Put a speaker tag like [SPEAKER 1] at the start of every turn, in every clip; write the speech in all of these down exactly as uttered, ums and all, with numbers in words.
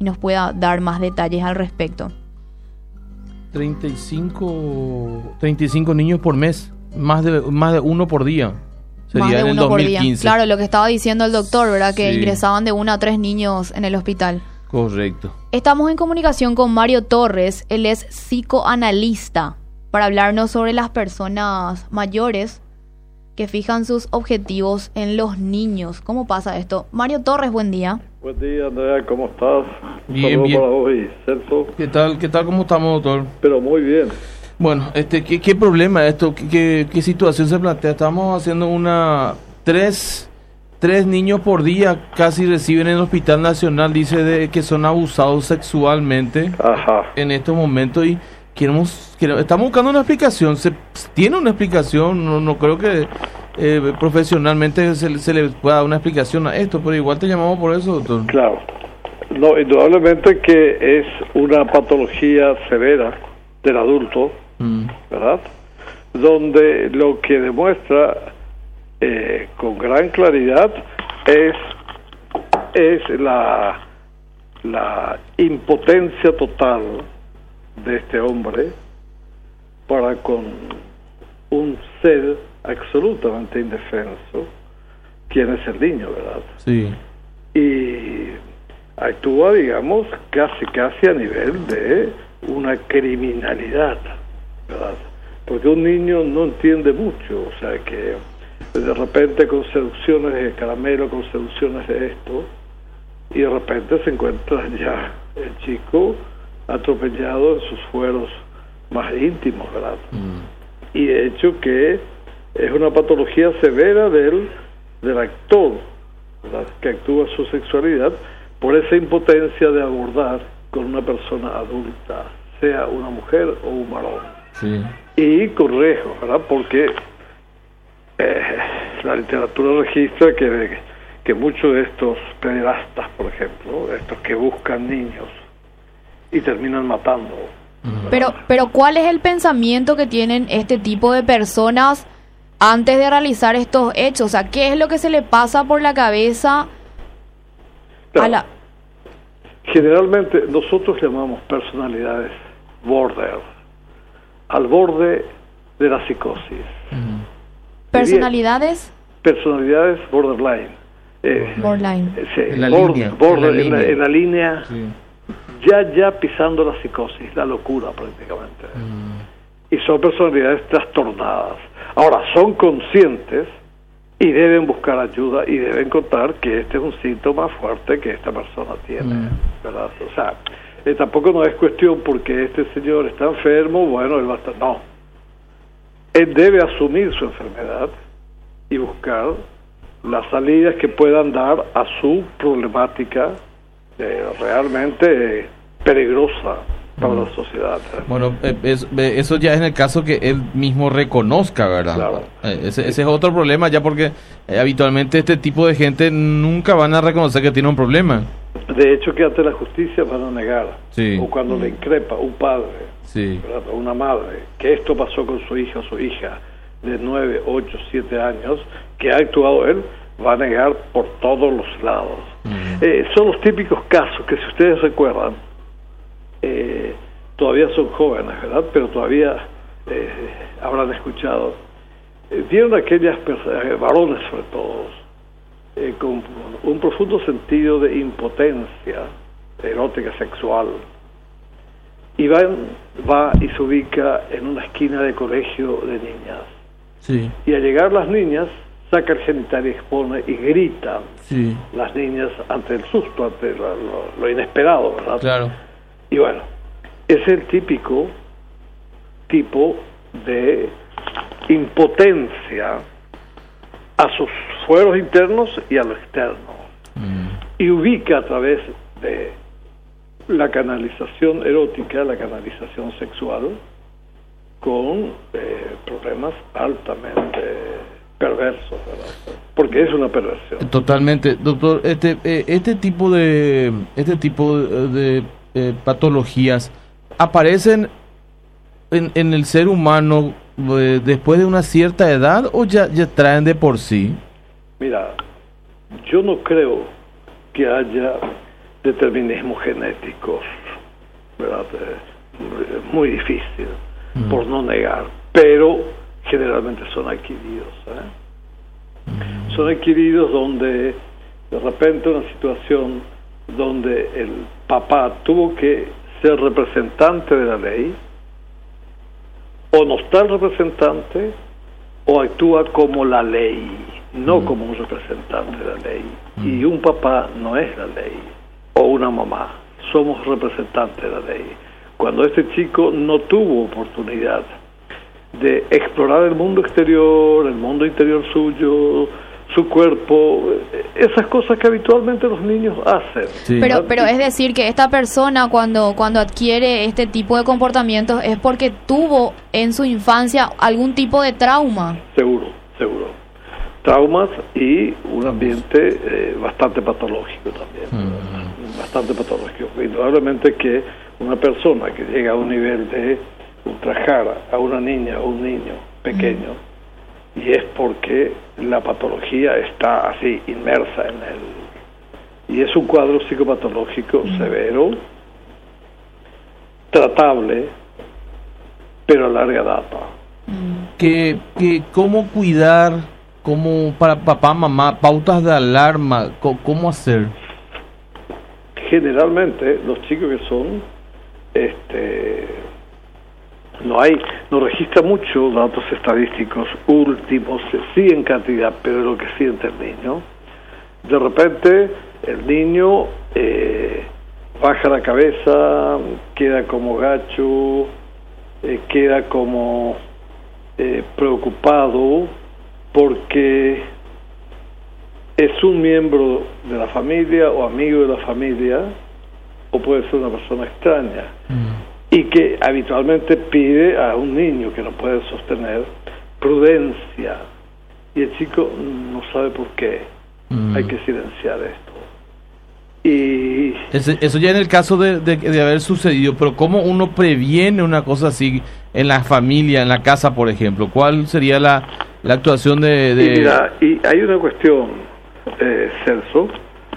[SPEAKER 1] y nos pueda dar más detalles al respecto.
[SPEAKER 2] treinta y cinco, treinta y cinco niños por mes, más de, más de uno por día. Sería
[SPEAKER 1] Más de
[SPEAKER 2] en el
[SPEAKER 1] uno por
[SPEAKER 2] dos mil
[SPEAKER 1] día.
[SPEAKER 2] quince.
[SPEAKER 1] Claro, lo que estaba diciendo el doctor, ¿verdad? Que
[SPEAKER 2] Sí.
[SPEAKER 1] ingresaban de uno a tres niños en el hospital.
[SPEAKER 2] Correcto.
[SPEAKER 1] Estamos en comunicación con Mario Torres, él es psicoanalista, para hablarnos sobre las personas mayores que fijan sus objetivos en los niños. ¿Cómo pasa esto? Mario Torres, buen día.
[SPEAKER 3] Buen día, Andrea, ¿cómo estás? Un
[SPEAKER 2] Bien,
[SPEAKER 3] saludo
[SPEAKER 2] bien.
[SPEAKER 3] para hoy, Celso.
[SPEAKER 2] ¿Qué tal, qué tal, cómo estamos, doctor?
[SPEAKER 3] Pero muy bien.
[SPEAKER 2] Bueno, este, ¿qué, qué problema es esto? ¿Qué, qué, qué situación se plantea? Estamos haciendo una... Tres, tres niños por día casi reciben en el Hospital Nacional, dice de que son abusados sexualmente
[SPEAKER 3] Ajá.
[SPEAKER 2] en estos momentos y queremos, queremos estamos buscando una explicación. ¿Se tiene una explicación? No, no creo que eh, profesionalmente se, se le pueda dar una explicación a esto, pero igual te llamamos por eso, doctor.
[SPEAKER 3] Claro. No, indudablemente que es una patología severa del adulto,
[SPEAKER 2] Mm.
[SPEAKER 3] ¿verdad? Donde lo que demuestra eh, con gran claridad es es la la impotencia total de este hombre para con un ser absolutamente indefenso, quien es el niño, ¿verdad?
[SPEAKER 2] Sí.
[SPEAKER 3] Y actúa, digamos, casi casi a nivel de una criminalidad, ¿verdad? Porque un niño no entiende mucho, o sea que de repente con seducciones de caramelo, con seducciones de esto, y de repente se encuentra ya el chico atropellado en sus fueros más íntimos, ¿verdad?
[SPEAKER 2] Mm.
[SPEAKER 3] Y de hecho que es una patología severa del, del actor, ¿verdad? Que actúa su sexualidad por esa impotencia de abordar con una persona adulta, sea una mujer o un varón.
[SPEAKER 2] Sí.
[SPEAKER 3] Y correjo, ¿verdad? Porque eh, la literatura registra que, que muchos de estos pederastas, por ejemplo, estos que buscan niños y terminan matando.
[SPEAKER 1] Pero, pero ¿cuál es el pensamiento que tienen este tipo de personas antes de realizar estos hechos? O sea, ¿qué es lo que se le pasa por la cabeza
[SPEAKER 3] Claro.
[SPEAKER 1] a la...
[SPEAKER 3] Generalmente nosotros llamamos personalidades border, al borde de la psicosis.
[SPEAKER 2] Mm.
[SPEAKER 1] personalidades?
[SPEAKER 3] Personalidades borderline. Eh,
[SPEAKER 1] Borderline.
[SPEAKER 3] eh, sí,
[SPEAKER 2] En la
[SPEAKER 3] bord-
[SPEAKER 2] línea,
[SPEAKER 3] border,
[SPEAKER 2] en la
[SPEAKER 3] en, la,
[SPEAKER 2] línea.
[SPEAKER 3] en la línea,
[SPEAKER 2] Sí.
[SPEAKER 3] ya ya pisando la psicosis, la locura prácticamente.
[SPEAKER 2] Mm.
[SPEAKER 3] Y son personalidades trastornadas. Ahora, son conscientes y deben buscar ayuda y deben contar que este es un síntoma fuerte que esta persona tiene,
[SPEAKER 2] Mm.
[SPEAKER 3] ¿verdad? O sea, eh, tampoco no es cuestión porque este señor está enfermo, bueno, él va a estar... No. Él debe asumir su enfermedad y buscar las salidas que puedan dar a su problemática eh, realmente eh, peligrosa para la sociedad.
[SPEAKER 2] Bueno, eh, es- eh, eso ya es en el caso que él mismo reconozca, ¿verdad?
[SPEAKER 3] Claro.
[SPEAKER 2] Eh, ese, ese es otro problema ya porque eh, habitualmente este tipo de gente nunca van a reconocer que tiene un problema.
[SPEAKER 3] De hecho, que ante la justicia van a negar,
[SPEAKER 2] Sí.
[SPEAKER 3] o cuando le increpa un padre,
[SPEAKER 2] Sí.
[SPEAKER 3] ¿verdad? O una madre, que esto pasó con su hija o su hija de nueve, ocho, siete años, que ha actuado él, va a negar por todos los lados.
[SPEAKER 2] Mm.
[SPEAKER 3] Eh, son los típicos casos que, si ustedes recuerdan, eh, todavía son jóvenes, ¿verdad? Pero todavía eh, habrán escuchado. Eh, vieron aquellas personas, eh, varones sobre todo, eh, con un profundo sentido de impotencia erótica, sexual, y va, va y se ubica en una esquina de colegio de niñas.
[SPEAKER 2] Sí.
[SPEAKER 3] Y al llegar las niñas, saca el genital y expone y gritan
[SPEAKER 2] Sí.
[SPEAKER 3] las niñas ante el susto, ante lo, lo- lo inesperado, ¿verdad?
[SPEAKER 2] Claro.
[SPEAKER 3] Y bueno, es el típico tipo de impotencia a sus fueros internos y a lo externo.
[SPEAKER 2] Mm.
[SPEAKER 3] Y ubica a través de la canalización erótica, la canalización sexual, con eh, problemas altamente perversos, ¿verdad? Porque es una perversión.
[SPEAKER 2] Totalmente, doctor. Este eh, este tipo de este tipo de, de, eh, patologías aparecen en, en el ser humano eh, después de una cierta edad o ya ya traen de por sí.
[SPEAKER 3] Mira, yo no creo que haya determinismos genéticos, ¿verdad? Es muy difícil, mm. por no negar, pero generalmente son adquiridos, ¿eh? Mm. Son adquiridos donde de repente una situación donde el papá tuvo que ser representante de la ley, o no está el representante, o actúa como la ley, no mm. como un representante de la ley. Mm. Y un papá no es la ley, o una mamá, somos representantes de la ley. Cuando este chico no tuvo oportunidad de explorar el mundo exterior, el mundo interior suyo, su cuerpo, esas cosas que habitualmente los niños hacen.
[SPEAKER 1] Sí. Pero pero es decir que esta persona cuando cuando adquiere este tipo de comportamientos es porque tuvo en su infancia algún tipo de trauma.
[SPEAKER 3] Seguro, seguro. Traumas y un ambiente eh, bastante patológico también. Mm. Bastante patológico. Indudablemente que una persona que llega a un nivel de ultrajar a una niña o un niño pequeño, mm. y es porque la patología está así inmersa en él, y es un cuadro psicopatológico mm. severo, tratable, pero a larga data.
[SPEAKER 2] Mm. Que, que cómo cuidar, cómo para papá, mamá, pautas de alarma, cómo hacer.
[SPEAKER 3] Generalmente los chicos que son este no hay, no registra mucho datos estadísticos últimos, sí en cantidad, pero lo que siente el niño. De repente el niño eh, baja la cabeza, queda como gacho, eh, queda como eh, preocupado porque es un miembro de la familia o amigo de la familia, o puede ser una persona extraña. Mm. Y que habitualmente pide a un niño que no puede sostener prudencia, y el chico no sabe por qué. Mm. Hay que silenciar esto. Y
[SPEAKER 2] Ese, eso ya en el caso de, de, de haber sucedido, pero ¿cómo uno previene una cosa así en la familia, en la casa, por ejemplo? ¿Cuál sería la, la actuación de...? de...
[SPEAKER 3] Y mira, y hay una cuestión, eh, Celso,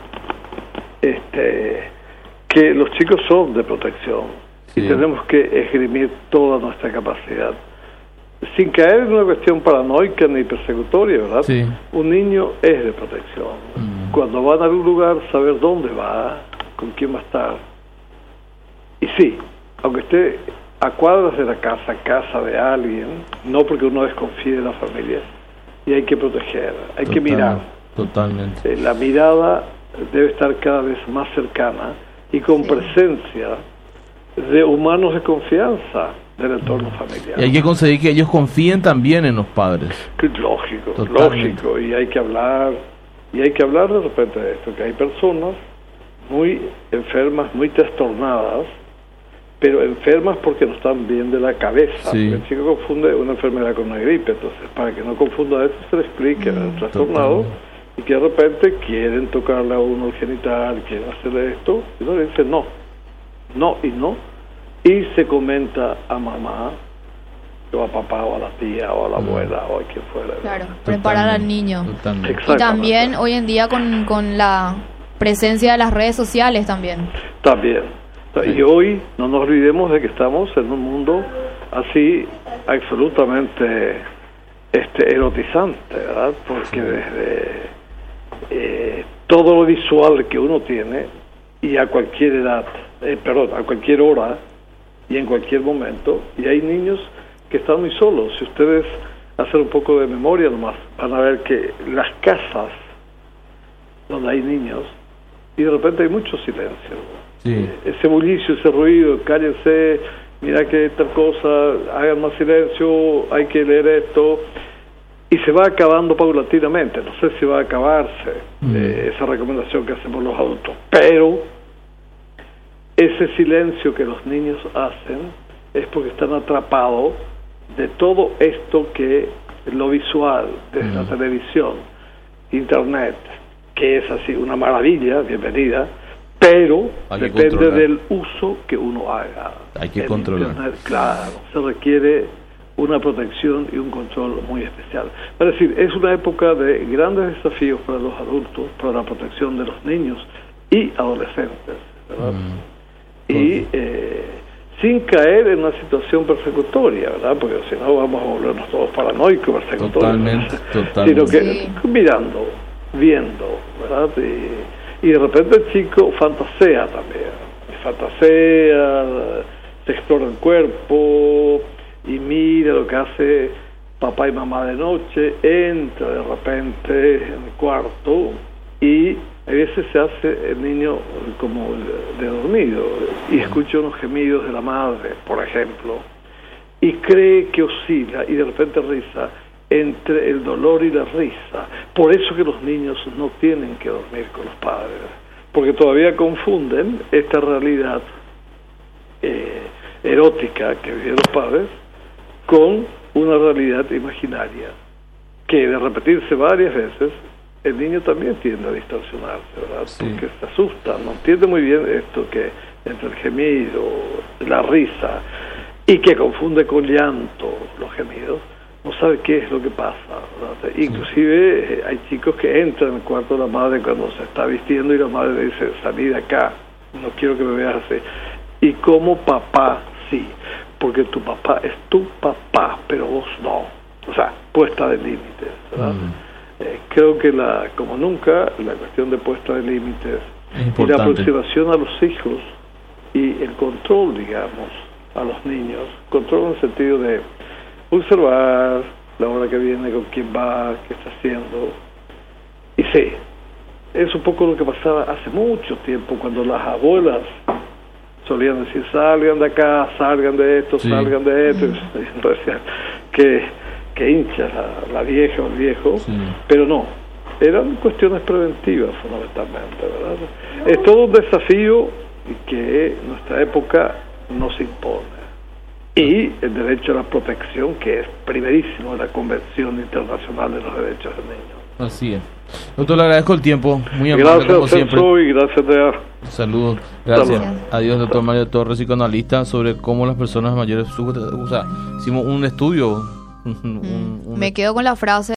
[SPEAKER 3] este, que los chicos son de protección. Sí. Y tenemos que esgrimir toda nuestra capacidad, sin caer en una cuestión paranoica ni persecutoria, ¿verdad?
[SPEAKER 2] Sí.
[SPEAKER 3] Un niño es de protección. Mm. Cuando van a algún lugar, saber dónde va, con quién va a estar. Y sí, aunque esté a cuadras de la casa, casa de alguien, no porque uno desconfíe de la familia, y hay que proteger, hay Total, que mirar.
[SPEAKER 2] Totalmente.
[SPEAKER 3] Eh, la mirada debe estar cada vez más cercana y con sí. presencia de humanos de confianza del entorno familiar.
[SPEAKER 2] Y hay que conseguir que ellos confíen también en los padres.
[SPEAKER 3] Lógico,
[SPEAKER 2] Totalmente.
[SPEAKER 3] lógico, y hay que hablar, y hay que hablar de repente de esto, que hay personas muy enfermas, muy trastornadas, pero enfermas porque no están bien de la cabeza.
[SPEAKER 2] Sí.
[SPEAKER 3] El chico confunde una enfermedad con una gripe, entonces para que no confunda esto se le explique mm, al trastornado, y que de repente quieren tocarle a uno el genital, quieren hacerle esto, y uno le dice no. No y no, y se comenta a mamá, o a papá, o a la tía, o a la abuela, o a quien fuera.
[SPEAKER 1] Claro, preparar al niño.
[SPEAKER 2] Totalmente.
[SPEAKER 1] Y también hoy en día con, con la presencia de las redes sociales también.
[SPEAKER 3] También. Sí. Y hoy no nos olvidemos de que estamos en un mundo así absolutamente este erotizante, ¿verdad? Porque desde eh, todo lo visual que uno tiene, y a cualquier edad, eh, perdón, a cualquier hora y en cualquier momento, y hay niños que están muy solos. Si ustedes hacen un poco de memoria nomás, van a ver que las casas donde hay niños, y de repente hay mucho silencio,
[SPEAKER 2] sí.
[SPEAKER 3] eh, ese bullicio, ese ruido, cállense, mira que tal cosa, hagan más silencio, hay que leer esto, y se va acabando paulatinamente. No sé si va a acabarse mm. eh, esa recomendación que hacemos los adultos, pero ese silencio que los niños hacen es porque están atrapados de todo esto que lo visual, desde mm. la televisión, internet, que es así una maravilla, bienvenida, pero depende del uso que uno haga.
[SPEAKER 2] Hay que controlar.
[SPEAKER 3] Internet, claro, se requiere una protección y un control muy especial. Es decir, es una época de grandes desafíos para los adultos, para la protección de los niños, y adolescentes, ¿verdad?
[SPEAKER 2] Mm.
[SPEAKER 3] Y eh, sin caer en una situación persecutoria, ¿verdad? Porque si no vamos a volvernos todos paranoicos, persecutorios.
[SPEAKER 2] Totalmente, totalmente.
[SPEAKER 3] Sino que
[SPEAKER 1] Sí.
[SPEAKER 3] mirando, viendo, ¿verdad? Y, y de repente el chico fantasea también. Fantasea, se explora el cuerpo y mira lo que hace papá y mamá de noche, entra de repente en el cuarto y a veces se hace el niño como de dormido y escucha unos gemidos de la madre, por ejemplo, y cree que oscila y de repente risa entre el dolor y la risa. Por eso que los niños no tienen que dormir con los padres, porque todavía confunden esta realidad eh, erótica que viven los padres con una realidad imaginaria, que de repetirse varias veces, el niño también tiende a distorsionarse, ¿verdad?
[SPEAKER 2] Sí.
[SPEAKER 3] Porque se asusta, no entiende muy bien esto que entre el gemido, la risa, y que confunde con llanto los gemidos, no sabe qué es lo que pasa, ¿verdad? Sí. Inclusive eh, hay chicos que entran en el cuarto de la madre cuando se está vistiendo y la madre le dice, salí de acá, no quiero que me veas así. Y como papá, sí, porque tu papá es tu papá, pero vos no. O sea, puesta de límites, ¿verdad? Mm. Eh, creo que la, como nunca, la cuestión de puesta de límites y la aproximación a los hijos y el control, digamos, a los niños, control en el sentido de observar la hora que viene, con quién va, qué está haciendo. Y sí, es un poco lo que pasaba hace mucho tiempo, cuando las abuelas solían decir, salgan de acá, salgan de esto, sí. salgan de esto, y entonces que, que hincha la, la vieja o el viejo, sí. Pero no, eran cuestiones preventivas fundamentalmente, ¿verdad? Es todo un desafío que nuestra época nos impone. Y el derecho a la protección, que es primerísimo en la Convención Internacional de los Derechos del Niño.
[SPEAKER 2] Así es. Doctor, le agradezco el tiempo. Muy amable,
[SPEAKER 3] gracias,
[SPEAKER 2] como siempre.
[SPEAKER 3] Soy, gracias, Tea.
[SPEAKER 2] Saludos. Gracias. Saludos. Adiós, doctor Mario Torres, psicoanalista, sobre cómo las personas mayores... O sea, hicimos un estudio. Un,
[SPEAKER 1] mm, un... Me quedo con la frase